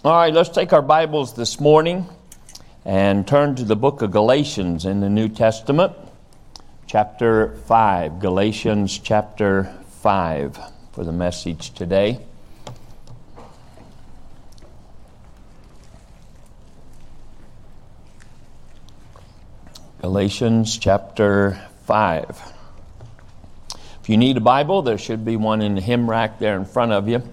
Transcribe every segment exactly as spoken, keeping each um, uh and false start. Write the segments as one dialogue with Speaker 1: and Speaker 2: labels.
Speaker 1: All right, let's take our Bibles this morning and turn to the book of Galatians in the New Testament, chapter five. Galatians chapter five for the message today. Galatians chapter five. If you need a Bible, there should be one in the hymn rack there in front of you.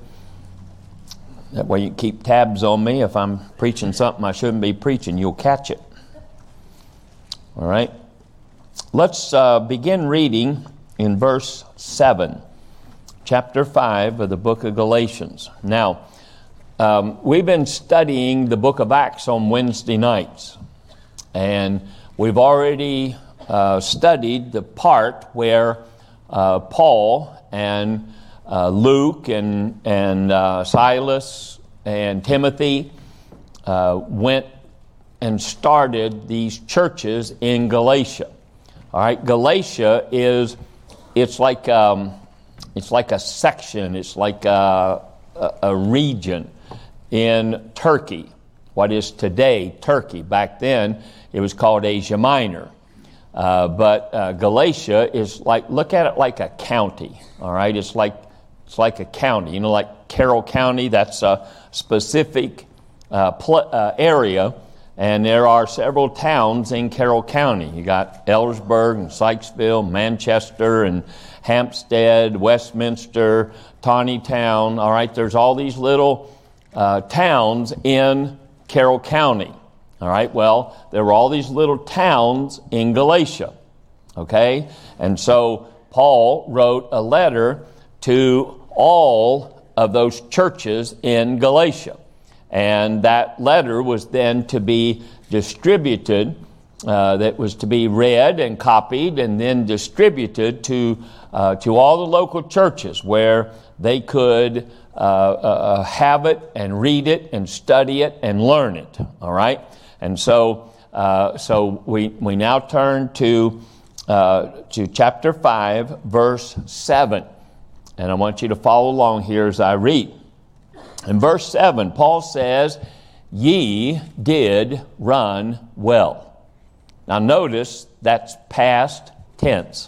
Speaker 1: That way you can keep tabs on me. If I'm preaching something I shouldn't be preaching, you'll catch it. All right. Let's uh, begin reading in verse seven, chapter five of the book of Galatians. Now, um, we've been studying the book of Acts on Wednesday nights. And we've already uh, studied the part where uh, Paul and Uh, Luke and and uh, Silas and Timothy uh, went and started these churches in Galatia. All right, Galatia is it's like um, it's like a section. It's like a, a, a region in Turkey. What is today Turkey? Back then it was called Asia Minor. Uh, but uh, Galatia is like, look at it like a county. All right, it's like It's like a county, you know, like Carroll County. That's a specific uh, pl- uh, area, and there are several towns in Carroll County. You got Eldersburg and Sykesville, Manchester and Hampstead, Westminster, Taneytown. All right, there's all these little uh, towns in Carroll County. All right, well, there were all these little towns in Galatia. Okay, and so Paul wrote a letter to all of those churches in Galatia. And that letter was then to be distributed, uh, that was to be read and copied and then distributed to uh, to all the local churches where they could uh, uh, have it and read it and study it and learn it. All right? And so uh, so we, we now turn to uh, to chapter five, verse seven. And I want you to follow along here as I read. In verse seven, Paul says, "Ye did run well." Now notice that's past tense.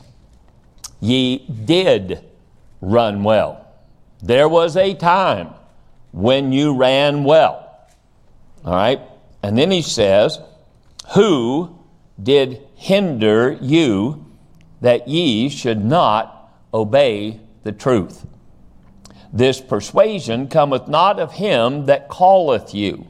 Speaker 1: Ye did run well. There was a time when you ran well. All right? And then he says, "Who did hinder you that ye should not obey the truth? This persuasion cometh not of him that calleth you.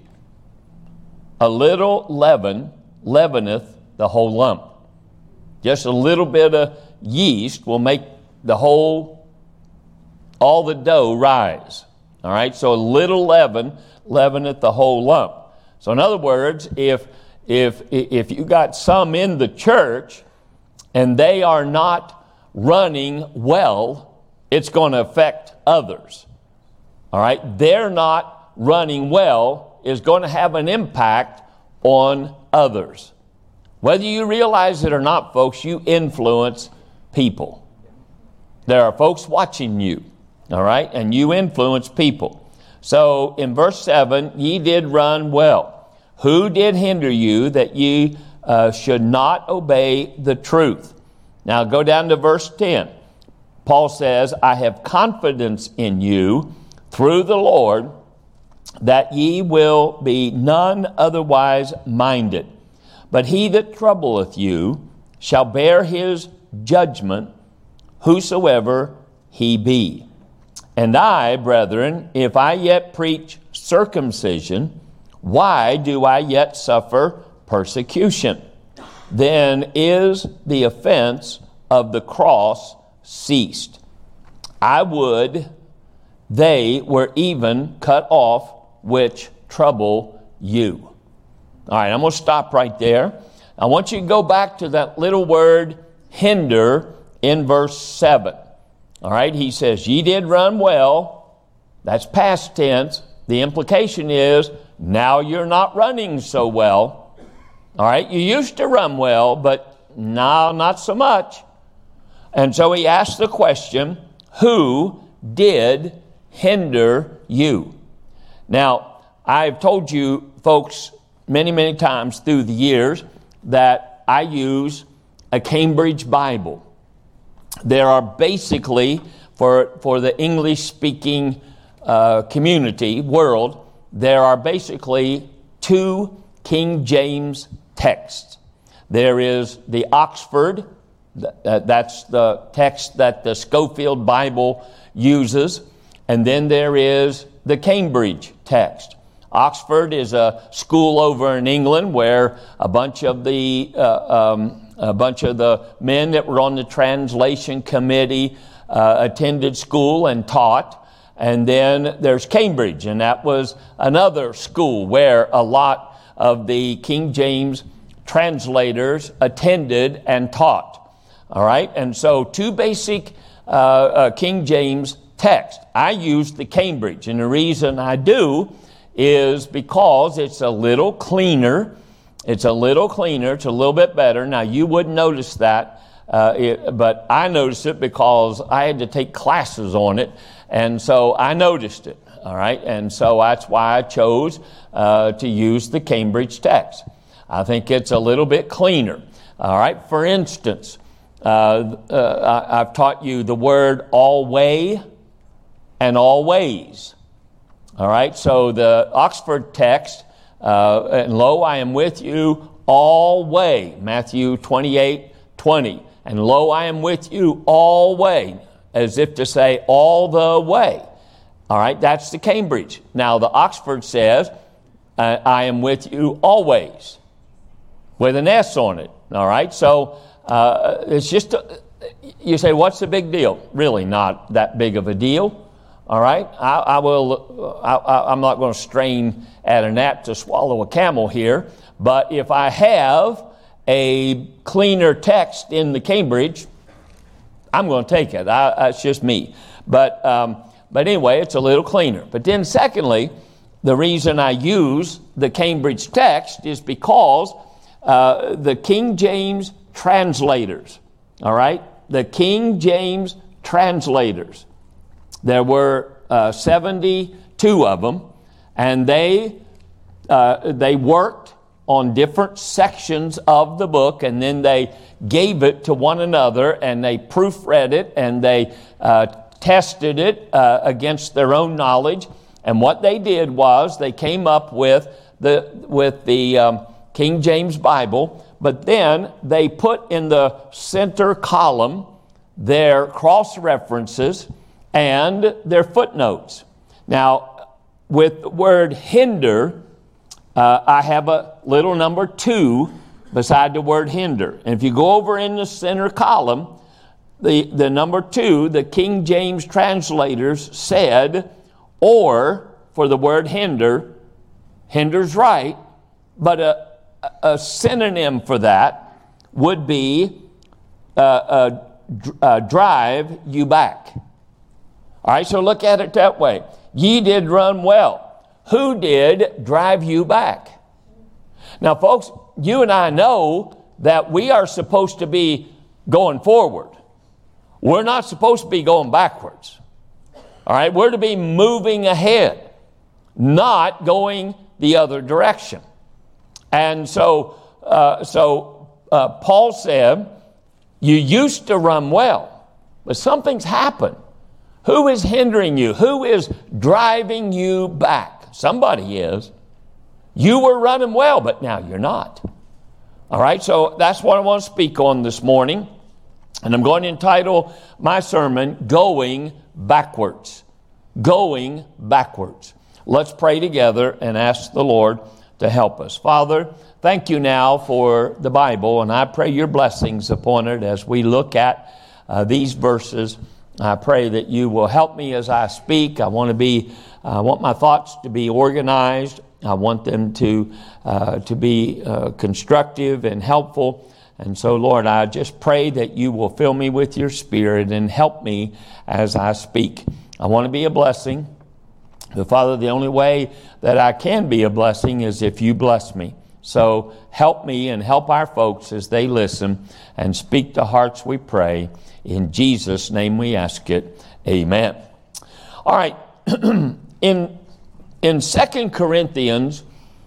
Speaker 1: A little leaven leaveneth the whole lump." Just a little bit of yeast will make the whole, all the dough rise. All right, so a little leaven leaveneth the whole lump. So in other words, if if if you got some in the church and they are not running well, it's going to affect others. All right? They're not running well is going to have an impact on others. Whether you realize it or not, folks, you influence people. There are folks watching you. All right? And you influence people. So in verse seven, "Ye did run well. Who did hinder you that ye uh, should not obey the truth?" Now go down to verse ten. Paul says, "I have confidence in you through the Lord that ye will be none otherwise minded. But he that troubleth you shall bear his judgment, whosoever he be. And I, brethren, if I yet preach circumcision, why do I yet suffer persecution? Then is the offense of the cross ceased. I would they were even cut off which trouble you." All right, I'm going to stop right there. I want you to go back to that little word hinder in verse seven. All right, he says, "Ye did run well." That's past tense. The implication is now you're not running so well. All right, you used to run well, but now not so much. And so he asked the question, who did hinder you? Now, I've told you folks many, many times through the years that I use a Cambridge Bible. There are basically, for, for the English-speaking uh, community, world, there are basically two King James texts. There is the Oxford, that's the text that the Scofield Bible uses, and then there is the Cambridge text. Oxford is a school over in England where a bunch of the uh, um, a bunch of the men that were on the translation committee uh, attended school and taught. And then there's Cambridge, and that was another school where a lot of the King James translators attended and taught. All right, and so two basic uh, uh, King James texts. I use the Cambridge, and the reason I do is because it's a little cleaner. It's a little cleaner. It's a little bit better. Now, you wouldn't notice that, uh, it, but I noticed it because I had to take classes on it, and so I noticed it. All right, and so that's why I chose uh, to use the Cambridge text. I think it's a little bit cleaner. All right, for instance, uh, uh, I've taught you the word alway and always. All right, so the Oxford text, uh, and lo, I am with you alway, Matthew twenty-eight twenty. And lo, I am with you alway, as if to say all the way. All right, that's the Cambridge. Now, the Oxford says, uh, I am with you always, with an S on it. All right, so uh, it's just, a, you say, what's the big deal? Really not that big of a deal. All right, I, I will. I, I'm not going to strain at a gnat to swallow a camel here. But if I have a cleaner text in the Cambridge, I'm going to take it. I, it's just me. But um, but anyway, it's a little cleaner. But then, secondly, the reason I use the Cambridge text is because uh, the King James translators. All right, the King James translators. There were uh, seventy-two of them, and they uh, they worked on different sections of the book, and then they gave it to one another, and they proofread it, and they uh, tested it uh, against their own knowledge. And what they did was they came up with the with the um, King James Bible, but then they put in the center column their cross references and their footnotes. Now, with the word hinder, uh, I have a little number two beside the word hinder. And if you go over in the center column, the, the number two, the King James translators said, or for the word hinder, hinder's right, but a, a synonym for that would be uh, uh, uh, drive you back. All right, so look at it that way. Ye did run well. Who did drive you back? Now, folks, you and I know that we are supposed to be going forward. We're not supposed to be going backwards. All right, we're to be moving ahead, not going the other direction. And so, uh, so uh, Paul said, you used to run well, but something's happened. Who is hindering you? Who is driving you back? Somebody is. You were running well, but now you're not. All right, so that's what I want to speak on this morning. And I'm going to entitle my sermon, Going Backwards. Going Backwards. Let's pray together and ask the Lord to help us. Father, thank you now for the Bible, and I pray your blessings upon it as we look at uh, these verses. I pray that you will help me as I speak. I want to be, I want my thoughts to be organized. I want them to uh, to be uh, constructive and helpful. And so, Lord, I just pray that you will fill me with your Spirit and help me as I speak. I want to be a blessing. But Father, the only way that I can be a blessing is if you bless me. So help me and help our folks as they listen and speak to hearts, we pray. In Jesus' name we ask it. Amen. All right. in in Second Corinthians,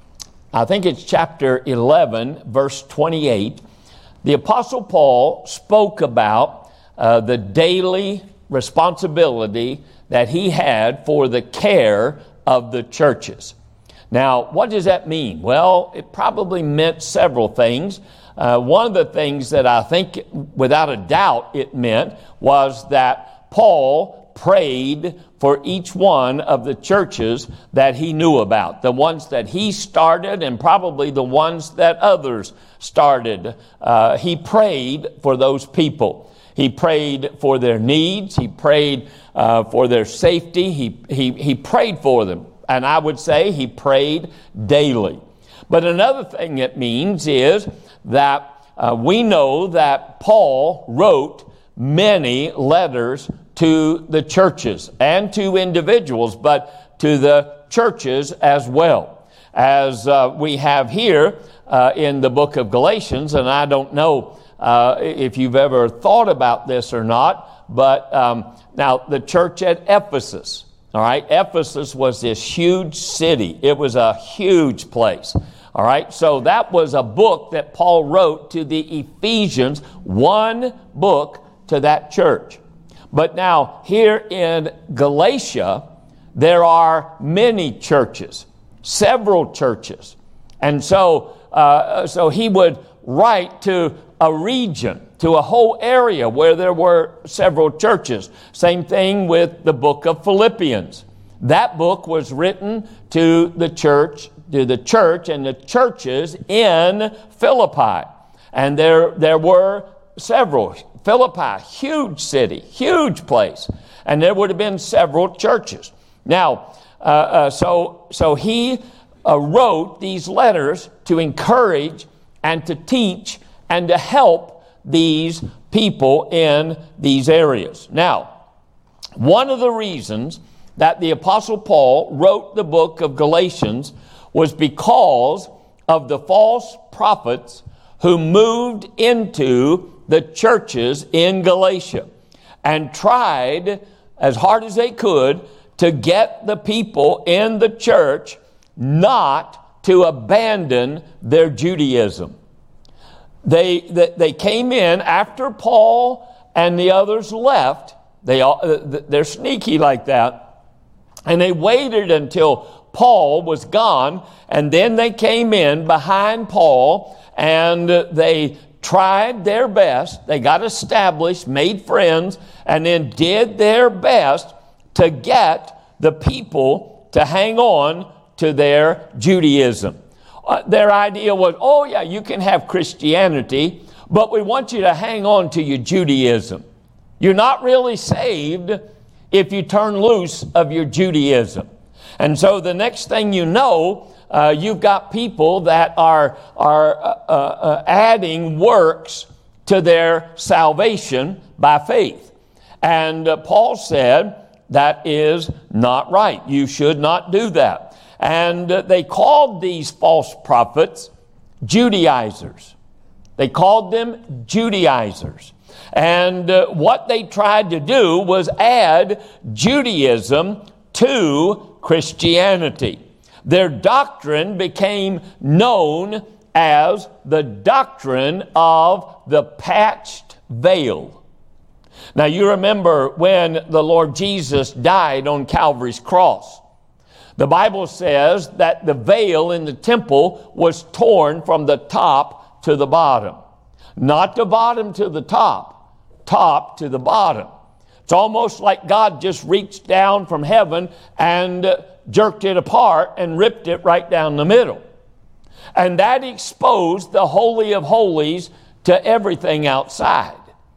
Speaker 1: I think it's chapter eleven, verse twenty-eight, the Apostle Paul spoke about uh, the daily responsibility that he had for the care of the churches. Now, what does that mean? Well, it probably meant several things. Uh, one of the things that I think, without a doubt, it meant was that Paul prayed for each one of the churches that he knew about, the ones that he started and probably the ones that others started. Uh, he prayed for those people. He prayed for their needs. He prayed uh, for their safety. He, he, he prayed for them. And I would say he prayed daily. But another thing it means is that uh, we know that Paul wrote many letters to the churches and to individuals, but to the churches as well. As uh, we have here uh, in the book of Galatians, and I don't know uh, if you've ever thought about this or not, but um, now the church at Ephesus, all right, Ephesus was this huge city. It was a huge place. All right, so that was a book that Paul wrote to the Ephesians, one book to that church. But now here in Galatia, there are many churches, several churches. And so, uh, so he would write to a region, to a whole area where there were several churches. Same thing with the book of Philippians. That book was written to the church, to the church and the churches in Philippi. And there, there were several. Philippi, huge city, huge place. And there would have been several churches. Now, uh, uh, so, so he uh, wrote these letters to encourage and to teach and to help these people in these areas. Now, one of the reasons that the Apostle Paul wrote the book of Galatians was because of the false prophets who moved into the churches in Galatia and tried as hard as they could to get the people in the church not to abandon their Judaism. They, they, they came in after Paul and the others left. They all, they're sneaky like that. And they waited until Paul was gone, and then they came in behind Paul, and they tried their best. They got established, made friends, and then did their best to get the people to hang on to their Judaism. Uh, their idea was, oh yeah, you can have Christianity, but we want you to hang on to your Judaism. You're not really saved if you turn loose of your Judaism. And so the next thing you know, uh, you've got people that are, are uh, uh, adding works to their salvation by faith. And uh, Paul said, that is not right. You should not do that. And uh, they called these false prophets Judaizers. They called them Judaizers. And uh, what they tried to do was add Judaism to Christianity. Their doctrine became known as the doctrine of the patched veil. Now you remember when the Lord Jesus died on Calvary's cross. The Bible says that the veil in the temple was torn from the top to the bottom. Not the bottom to the top, top to the bottom. It's almost like God just reached down from heaven and jerked it apart and ripped it right down the middle. And that exposed the Holy of Holies to everything outside.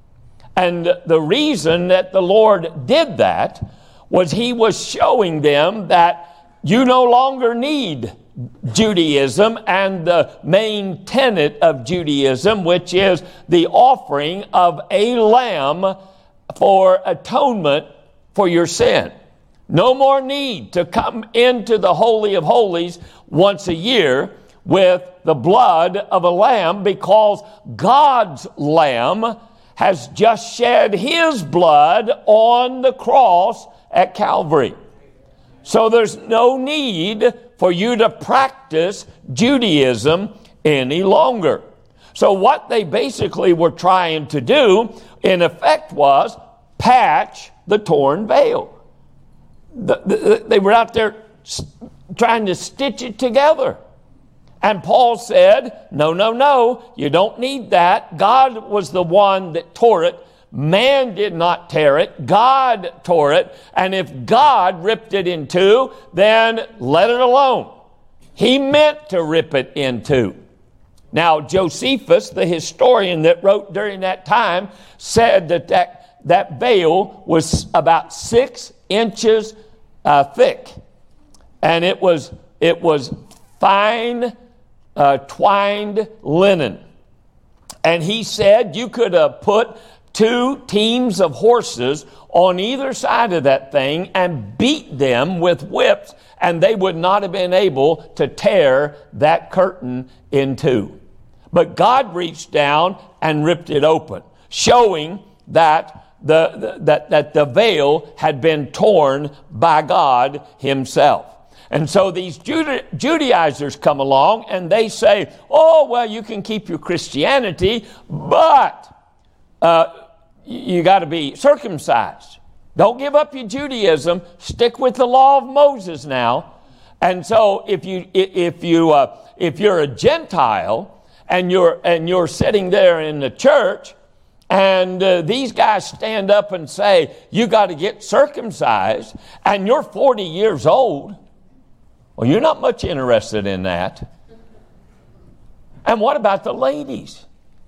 Speaker 1: And the reason that the Lord did that was He was showing them that you no longer need Judaism and the main tenet of Judaism, which is the offering of a lamb for atonement for your sin. No more need to come into the Holy of Holies once a year with the blood of a lamb, because God's lamb has just shed His blood on the cross at Calvary. So there's no need for you to practice Judaism any longer. So what they basically were trying to do, in effect, was patch the torn veil. The, the, they were out there trying to stitch it together. And Paul said, no, no, no, you don't need that. God was the one that tore it. Man did not tear it. God tore it. And if God ripped it in two, then let it alone. He meant to rip it in two. Now, Josephus, the historian that wrote during that time, said that that, that veil was about six inches uh, thick. And it was, it was fine uh, twined linen. And he said you could have put two teams of horses on either side of that thing and beat them with whips, and they would not have been able to tear that curtain in two. But God reached down and ripped it open, showing that the, the that, that the veil had been torn by God himself. And so these Juda- Judaizers come along and they say, oh, well, you can keep your Christianity, but uh, you got to be circumcised. Don't give up your Judaism. Stick with the law of Moses now. And so if you if you uh, if you're a Gentile and you're and you're sitting there in the church, and uh, these guys stand up and say you got to get circumcised, and you're forty years old, well, you're not much interested in that. And what about the ladies?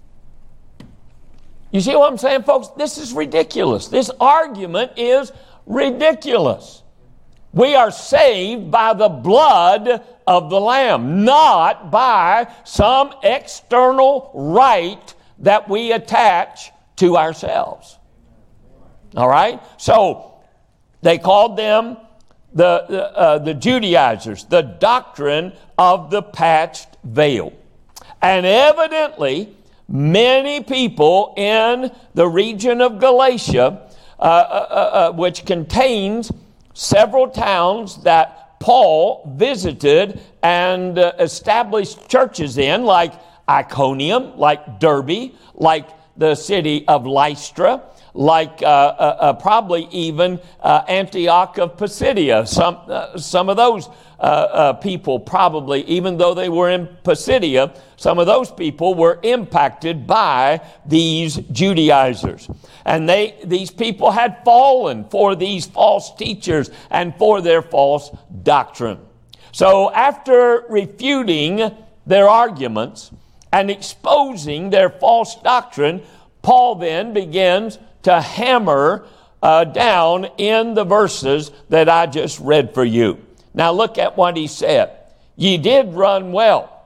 Speaker 1: You see what I'm saying, folks? This is ridiculous. This argument is ridiculous. We are saved by the blood of the Lamb, not by some external right that we attach to ourselves. All right? So they called them the, the, uh, the Judaizers, the doctrine of the patched veil. And evidently, many people in the region of Galatia, uh, uh, uh, which contains several towns that Paul visited and uh, established churches in, like Iconium, like Derbe, like the city of Lystra, like uh, uh, uh, probably even uh, Antioch of Pisidia. Some, uh, some of those uh, uh, people probably, even though they were in Pisidia, some of those people were impacted by these Judaizers. And they, these people had fallen for these false teachers and for their false doctrine. So after refuting their arguments and exposing their false doctrine, Paul then begins to hammer uh, down in the verses that I just read for you. Now look at what he said. Ye did run well.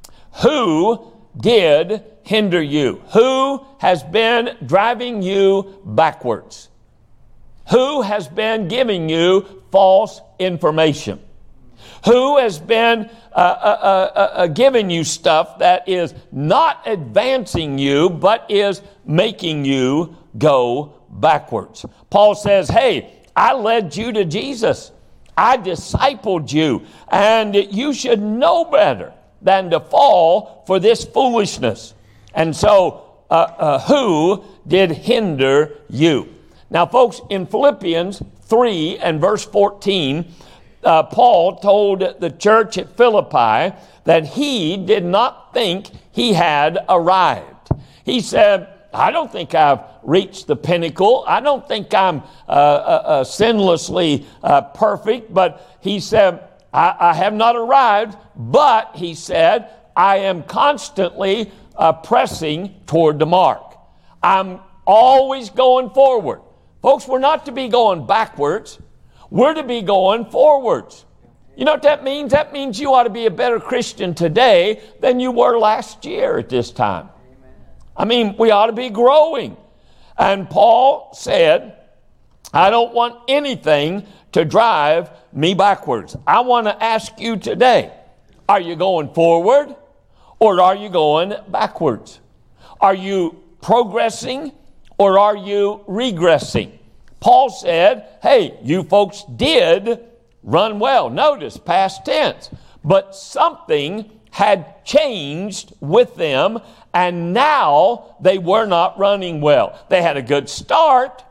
Speaker 1: Who did hinder you? Who has been driving you backwards? Who has been giving you false information? Who has been uh, uh, uh, uh, giving you stuff that is not advancing you, but is making you go backwards? Paul says, hey, I led you to Jesus. I discipled you, and you should know better than to fall for this foolishness. And so, uh, uh, who did hinder you? Now, folks, in Philippians three and verse fourteen, uh, Paul told the church at Philippi that he did not think he had arrived. He said, I don't think I've reached the pinnacle. I don't think I'm uh, uh, uh, sinlessly uh, perfect. But he said, I, I have not arrived. But he said, I am constantly uh, pressing toward the mark. I'm always going forward. Folks, we're not to be going backwards. We're to be going forwards. You know what that means? That means you ought to be a better Christian today than you were last year at this time. I mean, we ought to be growing. And Paul said, I don't want anything to drive me backwards. I want to ask you today, are you going forward or are you going backwards? Are you progressing or are you regressing? Paul said, hey, you folks did run well. Notice, past tense. But something had changed with them, and now they were not running well. They had a good start,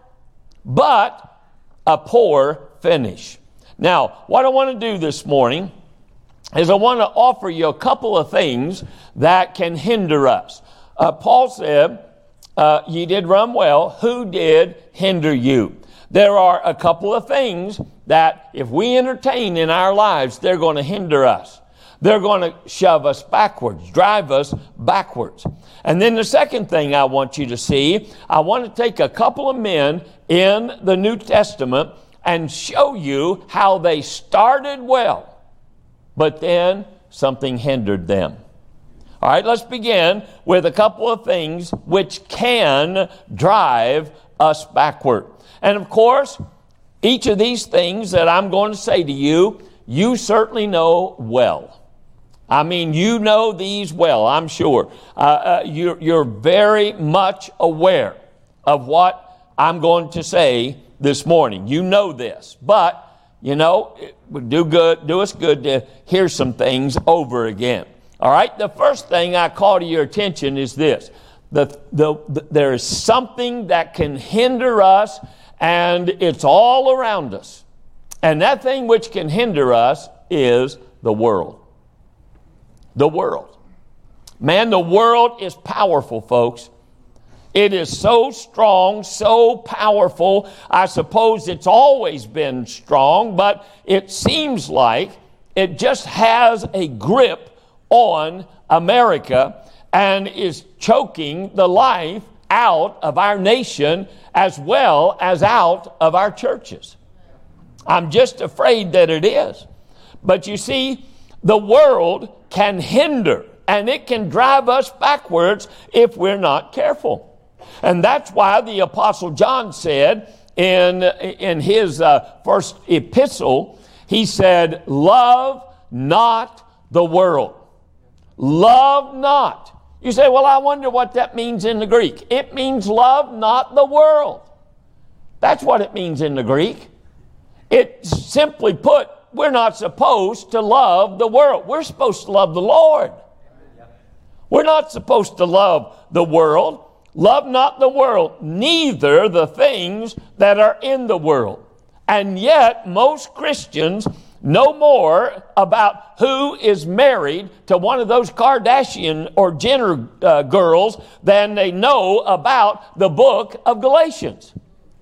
Speaker 1: but a poor finish. Now, what I want to do this morning is I want to offer you a couple of things that can hinder us. Uh, Paul said, uh, ye did run well. Who did hinder you? There are a couple of things that if we entertain in our lives, they're going to hinder us. They're going to shove us backwards, drive us backwards. And then the second thing I want you to see, I want to take a couple of men in the New Testament and show you how they started well, but then something hindered them. All right, let's begin with a couple of things which can drive us backward. And of course, each of these things that I'm going to say to you, you certainly know well. I mean, you know these well, I'm sure. Uh, uh, you're, you're very much aware of what I'm going to say this morning. You know this, but, you know, it would do good, do us good to hear some things over again. All right, the first thing I call to your attention is this. The, the, the, there is something that can hinder us, and it's all around us. And that thing which can hinder us is the world. The world. Man, the world is powerful, folks. It is so strong, so powerful. I suppose it's always been strong, but it seems like it just has a grip on America and is choking the life out of our nation as well as out of our churches. I'm just afraid that it is. But you see, the world can hinder and it can drive us backwards if we're not careful. And that's why the Apostle John said in, in his uh, first epistle, he said, love not the world. Love not. You say, well, I wonder what that means in the Greek. It means love not the world. That's what it means in the Greek. It simply put, we're not supposed to love the world. We're supposed to love the Lord. We're not supposed to love the world. Love not the world, neither the things that are in the world. And yet, most Christians know more about who is married to one of those Kardashian or Jenner uh, girls than they know about the book of Galatians.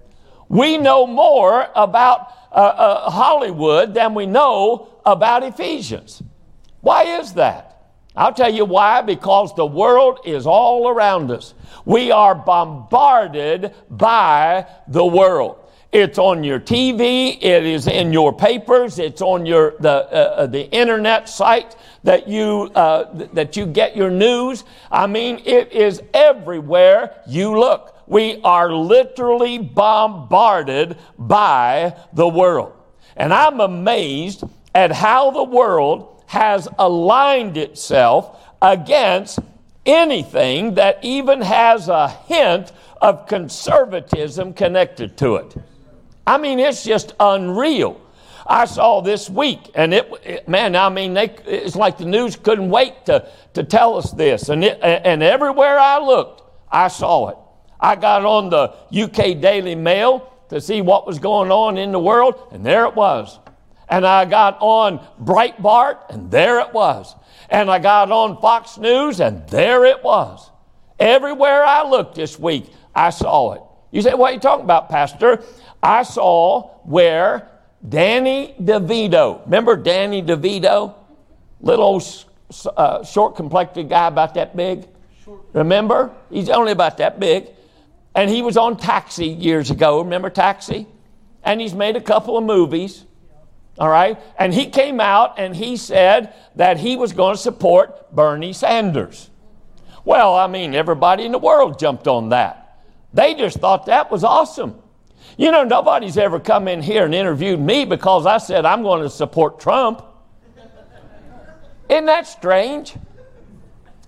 Speaker 1: We know more about uh, uh, Hollywood than we know about Ephesians. Why is that? I'll tell you why. Because the world is all around us. We are bombarded by the world. It's on your T V. It is in your papers. It's on your the uh, the internet site that you uh, that you get your news. I mean, it is everywhere you look. We are literally bombarded by the world. And I'm amazed at how the world has aligned itself against anything that even has a hint of conservatism connected to it. I mean, it's just unreal. I saw this week, and it, it man, I mean, they, it's like the news couldn't wait to, to tell us this. And, it, and everywhere I looked, I saw it. I got on the U K Daily Mail to see what was going on in the world, and there it was. And I got on Breitbart, and there it was. And I got on Fox News, and there it was. Everywhere I looked this week, I saw it. You say, what are you talking about, Pastor? I saw where Danny DeVito, remember Danny DeVito? Little uh, short-complected guy about that big. Remember? He's only about that big. And he was on Taxi years ago. Remember Taxi? And he's made a couple of movies. All right? And he came out and he said that he was going to support Bernie Sanders. Well, I mean, everybody in the world jumped on that. They just thought that was awesome. You know, nobody's ever come in here and interviewed me because I said I'm going to support Trump. Isn't that strange?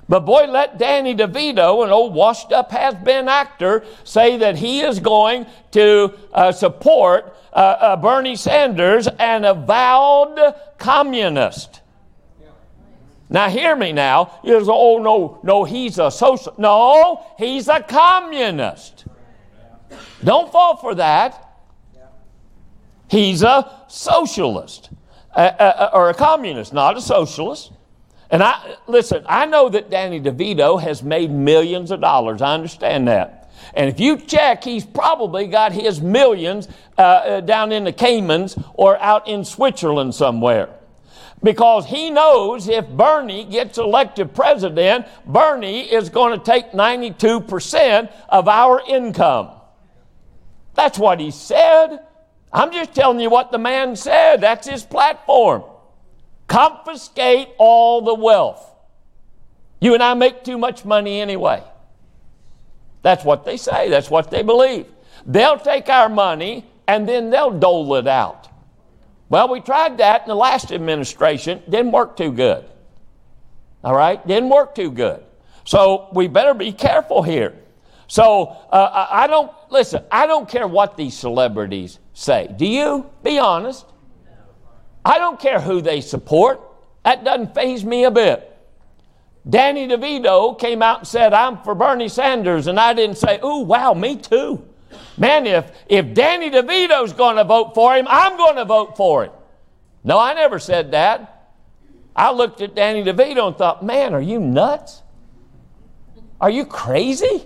Speaker 1: But boy, let Danny DeVito, an old washed-up has-been actor, say that he is going to uh, support uh, uh, Bernie Sanders, an avowed communist. Now hear me now. You say, oh, no, no, he's a social. No, he's a communist. Don't fall for that. He's a socialist, uh, uh, or a communist, not a socialist. And I listen, I know that Danny DeVito has made millions of dollars. I understand that. And if you check, he's probably got his millions uh, down in the Caymans or out in Switzerland somewhere. Because he knows if Bernie gets elected president, Bernie is going to take ninety-two percent of our income. That's what he said. I'm just telling you what the man said. That's his platform. Confiscate all the wealth. You and I make too much money anyway. That's what they say. That's what they believe. They'll take our money and then they'll dole it out. Well, we tried that in the last administration. Didn't work too good. All right? Didn't work too good. So we better be careful here. So uh, I don't, listen, I don't care what these celebrities say. Do you? Be honest. I don't care who they support. That doesn't faze me a bit. Danny DeVito came out and said, I'm for Bernie Sanders, and I didn't say, ooh, wow, me too. Man, if, if Danny DeVito's going to vote for him, I'm going to vote for him. No, I never said that. I looked at Danny DeVito and thought, man, are you nuts? Are you crazy?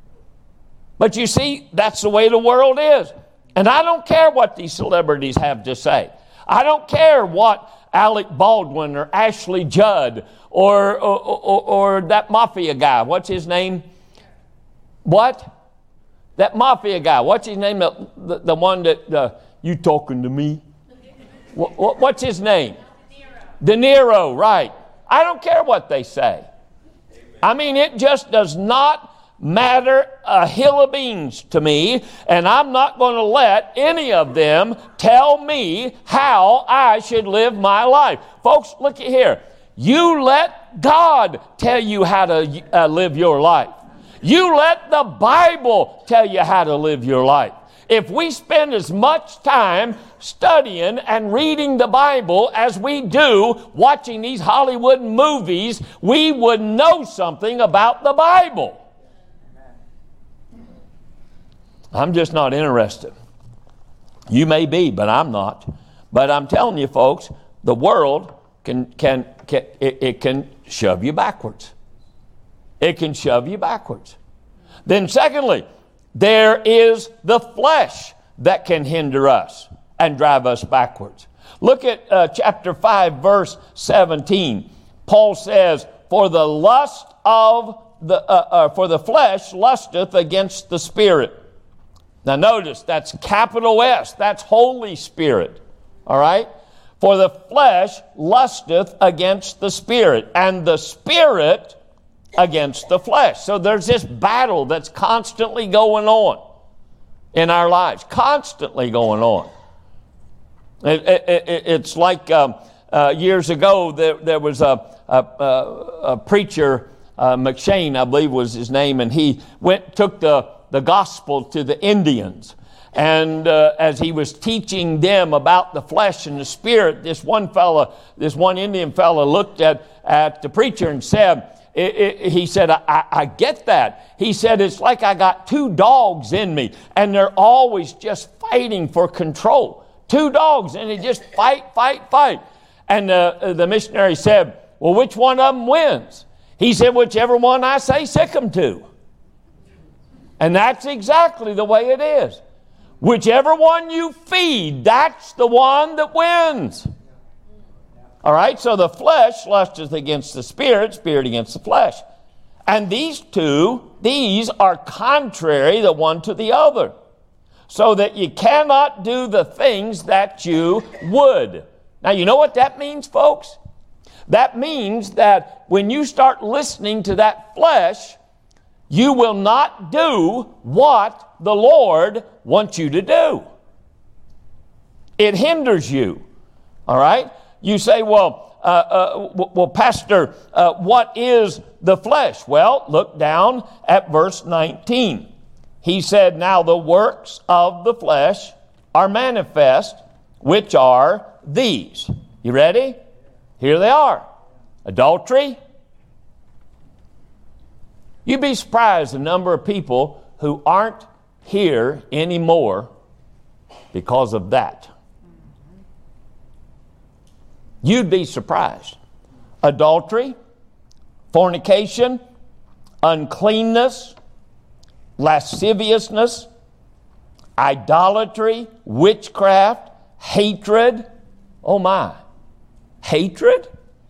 Speaker 1: But you see, that's the way the world is. And I don't care what these celebrities have to say. I don't care what Alec Baldwin or Ashley Judd or, or, or, or that mafia guy, what's his name? What? That mafia guy, what's his name? The, the, the one that, uh, you talking to me? What, what, what's his name? De Niro. De Niro, right. I don't care what they say. I mean, it just does not matter a hill of beans to me, and I'm not going to let any of them tell me how I should live my life. Folks, look at here. You let God tell you how to uh, live your life. You let the Bible tell you how to live your life. If we spend as much time studying and reading the Bible as we do watching these Hollywood movies, we would know something about the Bible. I'm just not interested. You may be, but I'm not. But I'm telling you, folks, the world can can, can it, it can shove you backwards. It can shove you backwards. Then secondly, there is the flesh that can hinder us and drive us backwards. Look at uh, chapter five, verse seventeen. Paul says, "For the lust of the uh, uh, for the flesh lusteth against the Spirit." Now notice, that's capital S. That's Holy Spirit. All right? For the flesh lusteth against the Spirit, and the Spirit against the flesh. So there's this battle that's constantly going on in our lives. Constantly going on. It, it, it, it's like um, uh, years ago, there, there was a, a, a, a preacher, uh, McShane, I believe was his name, and he went took the the gospel to the Indians. And uh, as he was teaching them about the flesh and the spirit, this one fella, this one Indian fella looked at, at the preacher and said, it, it, he said, I, I get that. He said, it's like I got two dogs in me, and they're always just fighting for control. Two dogs, and they just fight, fight, fight. And uh, the missionary said, well, which one of them wins? He said, whichever one I say sick 'em to. And that's exactly the way it is. Whichever one you feed, that's the one that wins. All right, so the flesh lusteth against the spirit, spirit against the flesh. And these two, these are contrary the one to the other. So that you cannot do the things that you would. Now, you know what that means, folks? That means that when you start listening to that flesh, you will not do what the Lord wants you to do. It hinders you. All right? You say, well, uh, uh, well, Pastor, uh, what is the flesh? Well, look down at verse nineteen. He said, now the works of the flesh are manifest, which are these. You ready? Here they are. Adultery. You'd be surprised the number of people who aren't here anymore because of that. You'd be surprised. Adultery, fornication, uncleanness, lasciviousness, idolatry, witchcraft, hatred. Oh my, hatred?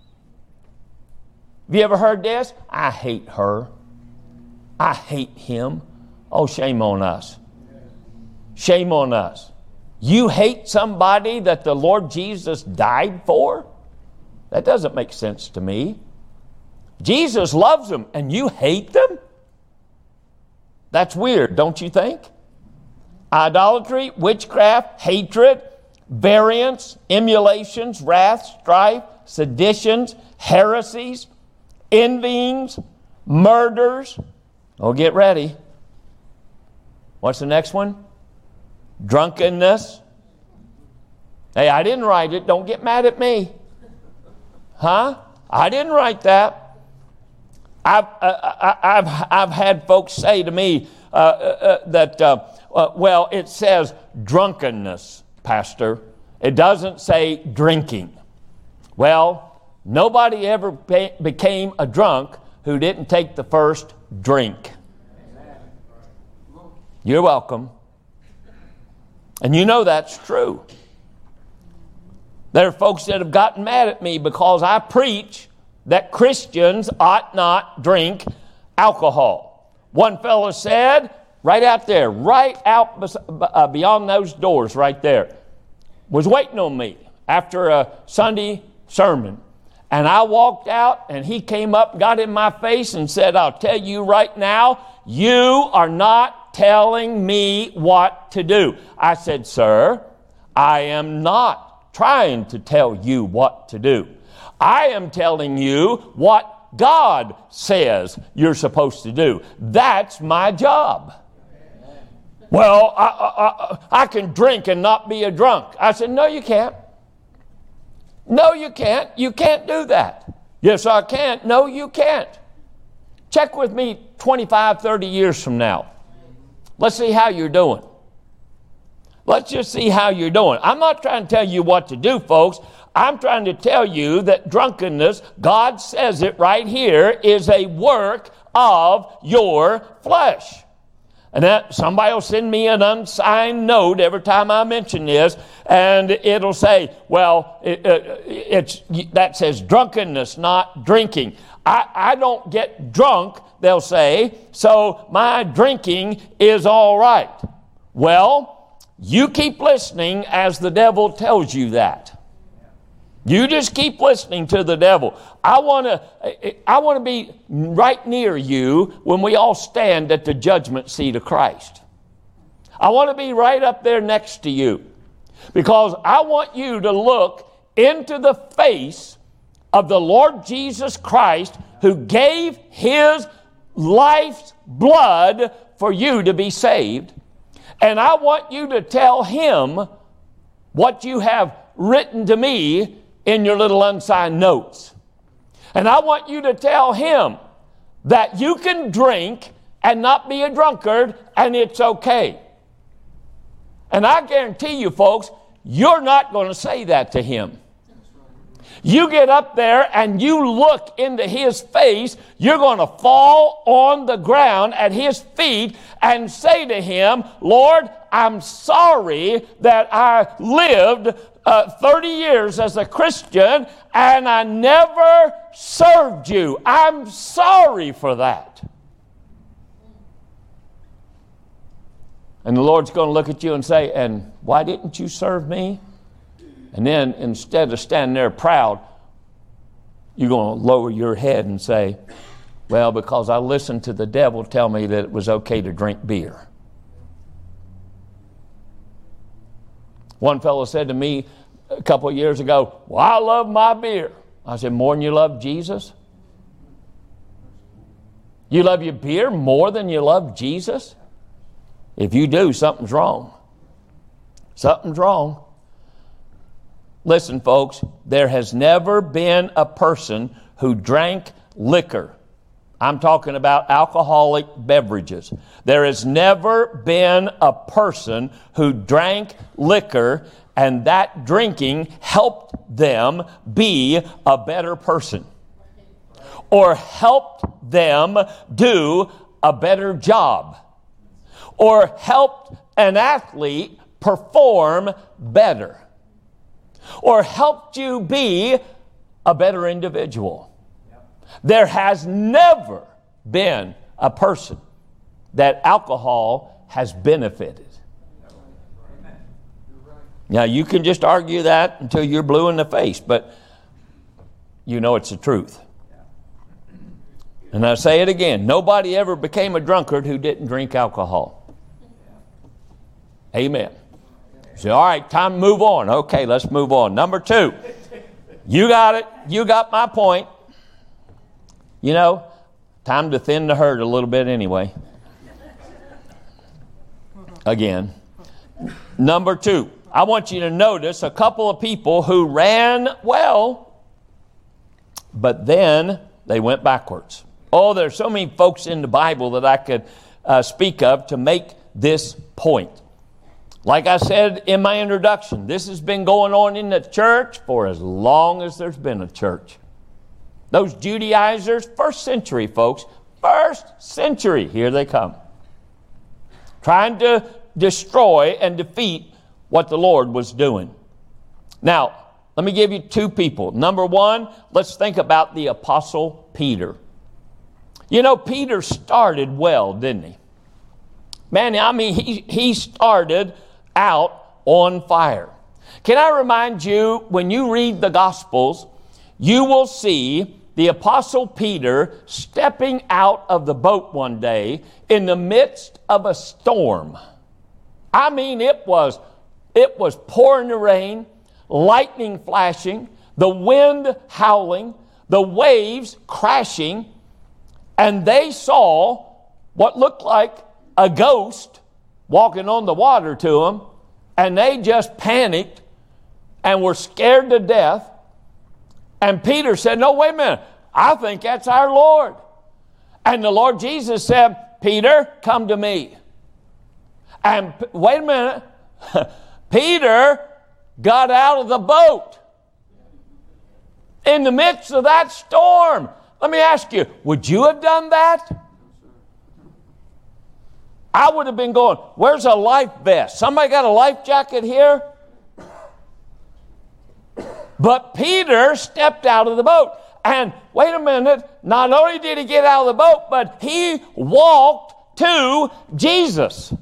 Speaker 1: Have you ever heard this? I hate her. I hate him. Oh, shame on us. Shame on us. You hate somebody that the Lord Jesus died for? That doesn't make sense to me. Jesus loves them and you hate them? That's weird, don't you think? Idolatry, witchcraft, hatred, variance, emulations, wrath, strife, seditions, heresies, envyings, murders. Oh, get ready. What's the next one? Drunkenness. Hey, I didn't write it. Don't get mad at me. Huh? I didn't write that. I've, uh, I've, I've had folks say to me uh, uh, that, uh, uh, well, it says drunkenness, Pastor. It doesn't say drinking. Well, nobody ever be- became a drunk who didn't take the first drink. You're welcome. And you know that's true. There are folks that have gotten mad at me because I preach that Christians ought not drink alcohol. One fellow said, right out there, right out bes- uh, beyond those doors right there, was waiting on me after a Sunday sermon. And I walked out and he came up, got in my face and said, I'll tell you right now, you are not telling me what to do. I said, sir, I am not trying to tell you what to do. I am telling you what God says you're supposed to do. That's my job. Well, I, I, I, I can drink and not be a drunk. I said, no, you can't. No, you can't. You can't do that. Yes, I can. No, you can't. Check with me twenty-five, thirty years from now. Let's see how you're doing. Let's just see how you're doing. I'm not trying to tell you what to do, folks. I'm trying to tell you that drunkenness, God says it right here, is a work of your flesh. And that somebody will send me an unsigned note every time I mention this, and it'll say, well, it, it, it's that says drunkenness, not drinking. I, I don't get drunk, they'll say, so my drinking is all right. Well, you keep listening as the devil tells you that. You just keep listening to the devil. I want to I want to be right near you when we all stand at the judgment seat of Christ. I want to be right up there next to you because I want you to look into the face of the Lord Jesus Christ who gave his life's blood for you to be saved. And I want you to tell him what you have written to me in your little unsigned notes. And I want you to tell him that you can drink and not be a drunkard and it's okay. And I guarantee you, folks, you're not going to say that to him. You get up there and you look into his face, you're going to fall on the ground at his feet and say to him, Lord, I'm sorry that I lived uh, thirty years as a Christian and I never served you. I'm sorry for that. And the Lord's going to look at you and say, and why didn't you serve me? And then instead of standing there proud, you're going to lower your head and say, well, because I listened to the devil tell me that it was okay to drink beer. One fellow said to me a couple of years ago, well, I love my beer. I said, more than you love Jesus? You love your beer more than you love Jesus? If you do, something's wrong. Something's wrong. Listen, folks, there has never been a person who drank liquor. I'm talking about alcoholic beverages. There has never been a person who drank liquor and that drinking helped them be a better person or helped them do a better job or helped an athlete perform better or helped you be a better individual. There has never been a person that alcohol has benefited. Now, you can just argue that until you're blue in the face, but you know it's the truth. And I say it again, nobody ever became a drunkard who didn't drink alcohol. Amen. So, all right, time to move on. Okay, let's move on. Number two, you got it. You got my point. You know, time to thin the herd a little bit anyway. Again. Number two, I want you to notice a couple of people who ran well, but then they went backwards. Oh, there's so many folks in the Bible that I could uh, speak of to make this point. Like I said in my introduction, this has been going on in the church for as long as there's been a church. Those Judaizers, first century folks, first century, here they come. Trying to destroy and defeat what the Lord was doing. Now, let me give you two people. Number one, let's think about the Apostle Peter. You know, Peter started well, didn't he? Man, I mean, he, he started out on fire. Can I remind you, when you read the Gospels, you will see the Apostle Peter stepping out of the boat one day in the midst of a storm. I mean, it was, it was pouring the rain, lightning flashing, the wind howling, the waves crashing, and they saw what looked like a ghost walking on the water to them, and they just panicked and were scared to death. And Peter said, no, wait a minute, I think that's our Lord. And the Lord Jesus said, Peter, come to me. And wait a minute, Peter got out of the boat in the midst of that storm. Let me ask you, would you have done that? I would have been going, where's a life vest? Somebody got a life jacket here? But Peter stepped out of the boat. And wait a minute, not only did he get out of the boat, but he walked to Jesus.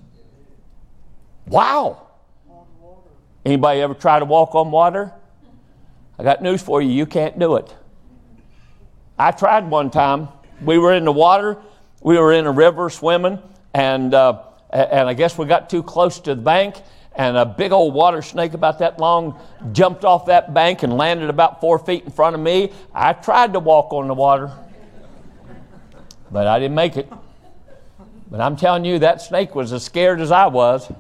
Speaker 1: Wow. Anybody ever try to walk on water? I got news for you, you can't do it. I tried one time. We were in the water. We were in a river swimming. And, uh, and I guess we got too close to the bank. And a big old water snake about that long jumped off that bank and landed about four feet in front of me. I tried to walk on the water, but I didn't make it. But I'm telling you, that snake was as scared as I was.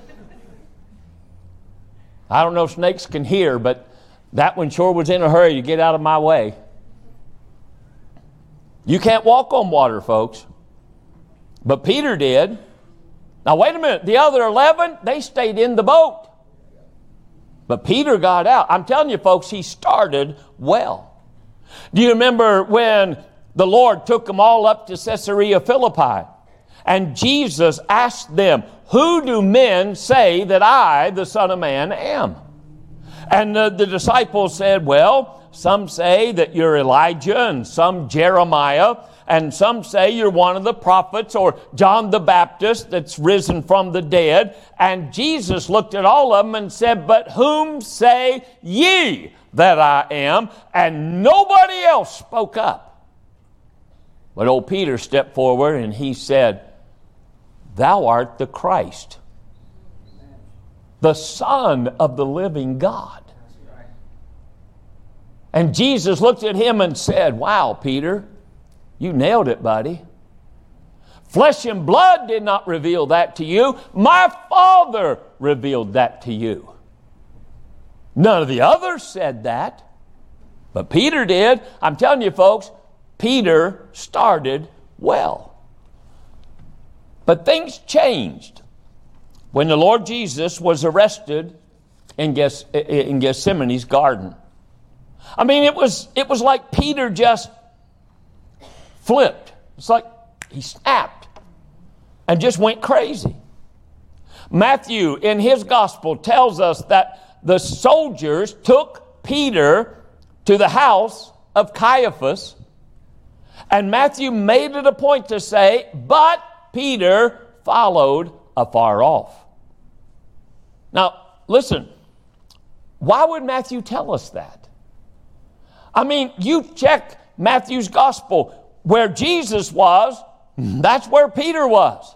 Speaker 1: I don't know if snakes can hear, but that one sure was in a hurry to get out of my way. You can't walk on water, folks. But Peter did. Now, wait a minute. The other eleven, they stayed in the boat. But Peter got out. I'm telling you, folks, he started well. Do you remember when the Lord took them all up to Caesarea Philippi? And Jesus asked them, who do men say that I, the Son of Man, am? And the, the disciples said, well, some say that you're Elijah, and some Jeremiah, and some say you're one of the prophets, or John the Baptist that's risen from the dead. And Jesus looked at all of them and said, but whom say ye that I am? And nobody else spoke up. But old Peter stepped forward and he said, thou art the Christ, the Son of the living God. And Jesus looked at him and said, wow, Peter, you nailed it, buddy. Flesh and blood did not reveal that to you. My Father revealed that to you. None of the others said that, but Peter did. I'm telling you, folks, Peter started well. But things changed when the Lord Jesus was arrested in Gethsemane's garden. I mean, it was, it was like Peter just flipped. It's like he snapped and just went crazy. Matthew, in his gospel, tells us that the soldiers took Peter to the house of Caiaphas, and Matthew made it a point to say, but Peter followed afar off. Now, listen, why would Matthew tell us that? I mean, you check Matthew's gospel, where Jesus was, that's where Peter was.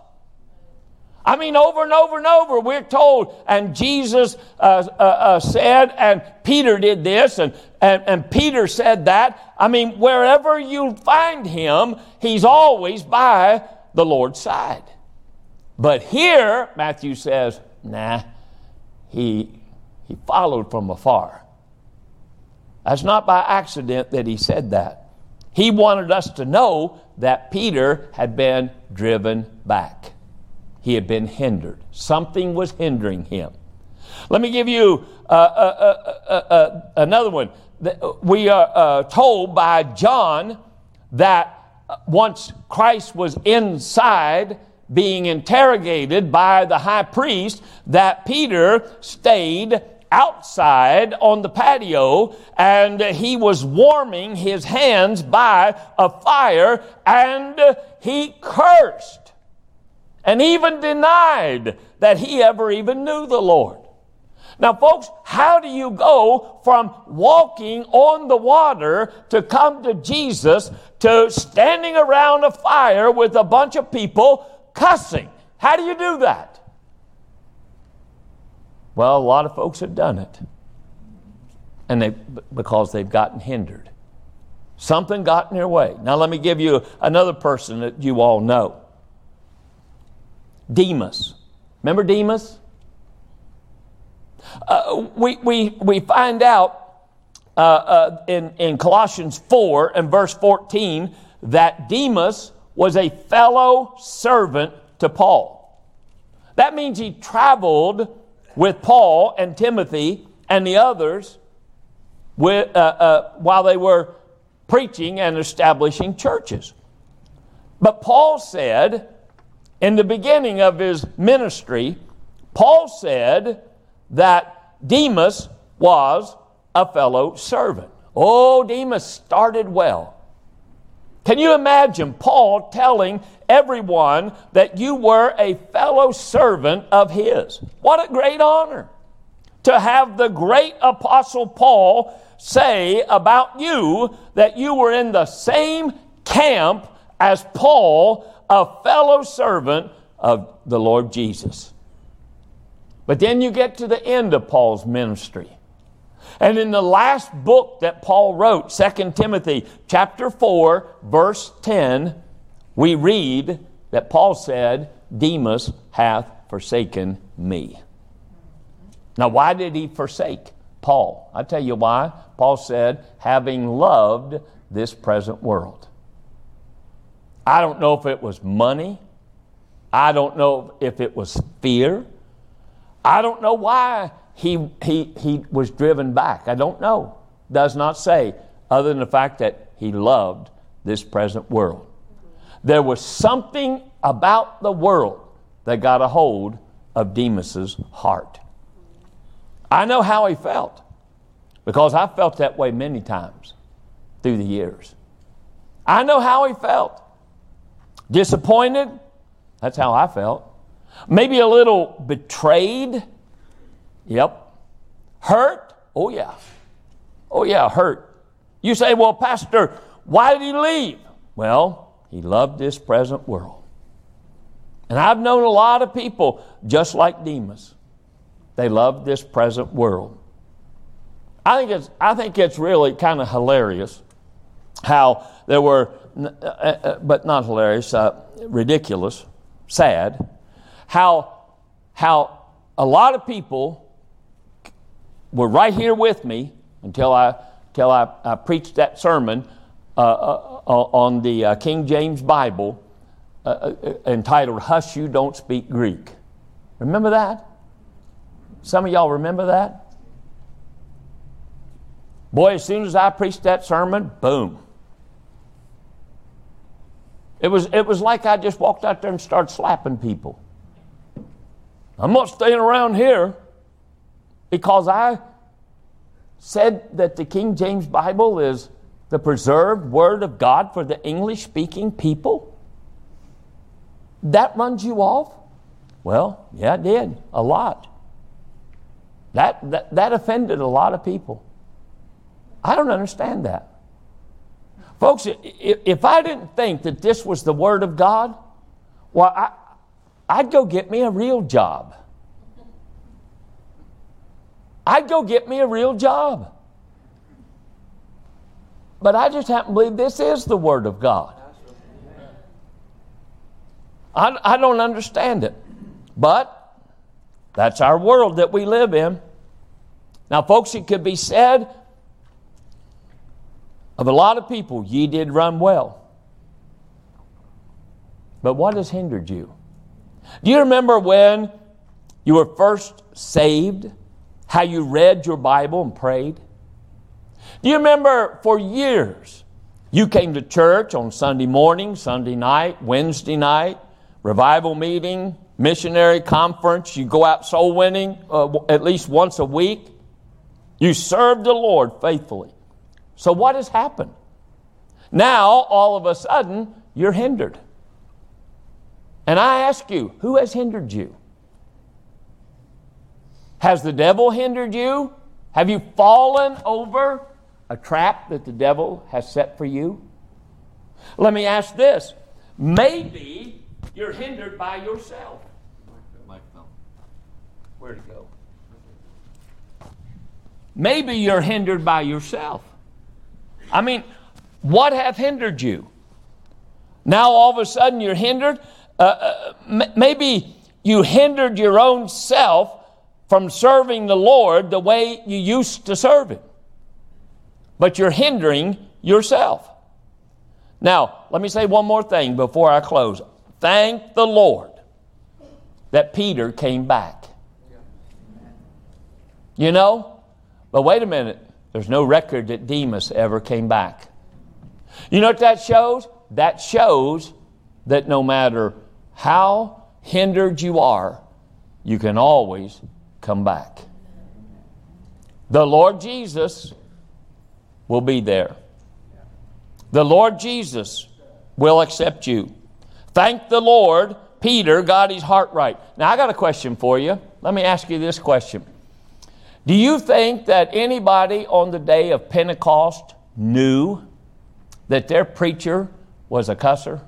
Speaker 1: I mean, over and over and over, we're told, and Jesus uh, uh, uh, said, and Peter did this, and, and, and Peter said that. I mean, wherever you find him, he's always by the Lord's side. But here, Matthew says, nah, he, he followed from afar. That's not by accident that he said that. He wanted us to know that Peter had been driven back. He had been hindered. Something was hindering him. Let me give you uh, uh, uh, uh, uh, another one. We are uh, told by John that once Christ was inside being interrogated by the high priest, that Peter stayed outside on the patio, and he was warming his hands by a fire, and he cursed and even denied that he ever even knew the Lord. Now, folks, how do you go from walking on the water to come to Jesus to standing around a fire with a bunch of people cussing? How do you do that? Well, a lot of folks have done it, and they because they've gotten hindered. Something got in their way. Now, let me give you another person that you all know. Demas. Remember Demas? Uh, we, we, we find out uh, uh, in, in Colossians four and verse fourteen that Demas was a fellow servant to Paul. That means he traveled with Paul and Timothy and the others with, uh, uh, while they were preaching and establishing churches. But Paul said, in the beginning of his ministry, Paul said that Demas was a fellow servant. Oh, Demas started well. Can you imagine Paul telling everyone that you were a fellow servant of his? What a great honor to have the great apostle Paul say about you that you were in the same camp as Paul, a fellow servant of the Lord Jesus. But then you get to the end of Paul's ministry. And in the last book that Paul wrote, Second Timothy chapter four, verse ten, we read that Paul said, Demas hath forsaken me. Now, why did he forsake Paul? I'll tell you why. Paul said, having loved this present world. I don't know if it was money. I don't know if it was fear. I don't know why he, he, he was driven back. I don't know. Does not say, other than the fact that he loved this present world. There was something about the world that got a hold of Demas's heart. I know how he felt, because I felt that way many times through the years. I know how he felt. Disappointed? That's how I felt. Maybe a little betrayed? Yep. Hurt? Oh yeah. Oh yeah, hurt. You say, well, Pastor, why did he leave? Well, he loved this present world. And I've known a lot of people just like Demas. They loved this present world. I think it's I think it's really kind of hilarious how there were, uh, uh, but not hilarious, uh, ridiculous, sad, how how a lot of people were right here with me until I until I, I preached that sermon uh, uh, on the uh, King James Bible uh, uh, entitled "Hush, You Don't Speak Greek." Remember that? Some of y'all remember that? Boy, as soon as I preached that sermon, boom. It was, it was like I just walked out there and started slapping people. I'm not staying around here because I said that the King James Bible is the preserved Word of God for the English-speaking people. That runs you off? Well, yeah, it did. A lot. That, that, that offended a lot of people. I don't understand that. Folks, if I didn't think that this was the Word of God, well, I, I'd go get me a real job. I'd go get me a real job. But I just happen to believe this is the Word of God. I, I don't understand it. But that's our world that we live in. Now, folks, it could be said of a lot of people, ye did run well. But what has hindered you? Do you remember when you were first saved, how you read your Bible and prayed? Do you remember for years you came to church on Sunday morning, Sunday night, Wednesday night, revival meeting, missionary conference, you go out soul winning uh, at least once a week. You served the Lord faithfully. So what has happened? Now, all of a sudden, you're hindered. And I ask you, who has hindered you? Has the devil hindered you? Have you fallen over a trap that the devil has set for you? Let me ask this. Maybe you're hindered by yourself. Where'd it go? Maybe you're hindered by yourself. I mean, what hath hindered you? Now all of a sudden you're hindered. Uh, uh, m- maybe you hindered your own self from serving the Lord the way you used to serve Him. But you're hindering yourself. Now, let me say one more thing before I close. Thank the Lord that Peter came back. You know, but wait a minute. There's no record that Demas ever came back. You know what that shows? That shows that no matter how hindered you are, you can always come back. The Lord Jesus will be there. The Lord Jesus will accept you. Thank the Lord, Peter got his heart right. Now I got a question for you. Let me ask you this question. Do you think that anybody on the day of Pentecost knew that their preacher was a cusser?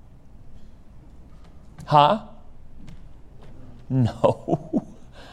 Speaker 1: Huh? No.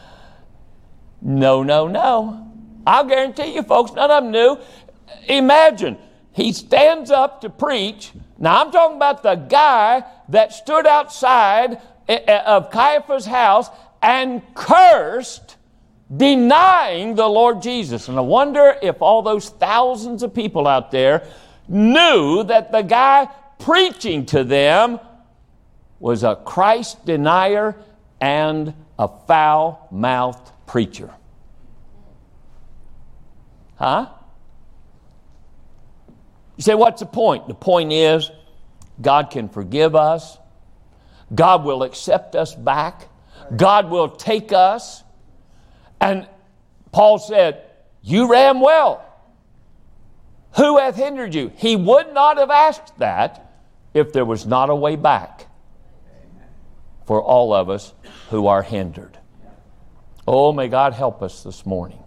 Speaker 1: No, no, no. I'll guarantee you, folks, none of them knew. Imagine, he stands up to preach. Now, I'm talking about the guy that stood outside of Caiaphas' house and cursed, denying the Lord Jesus. And I wonder if all those thousands of people out there knew that the guy preaching to them was a Christ denier and a foul-mouthed preacher. Huh? You say, what's the point? The point is, God can forgive us. God will accept us back. God will take us. And Paul said, you ran well. Who hath hindered you? He would not have asked that if there was not a way back for all of us who are hindered. Oh, may God help us this morning.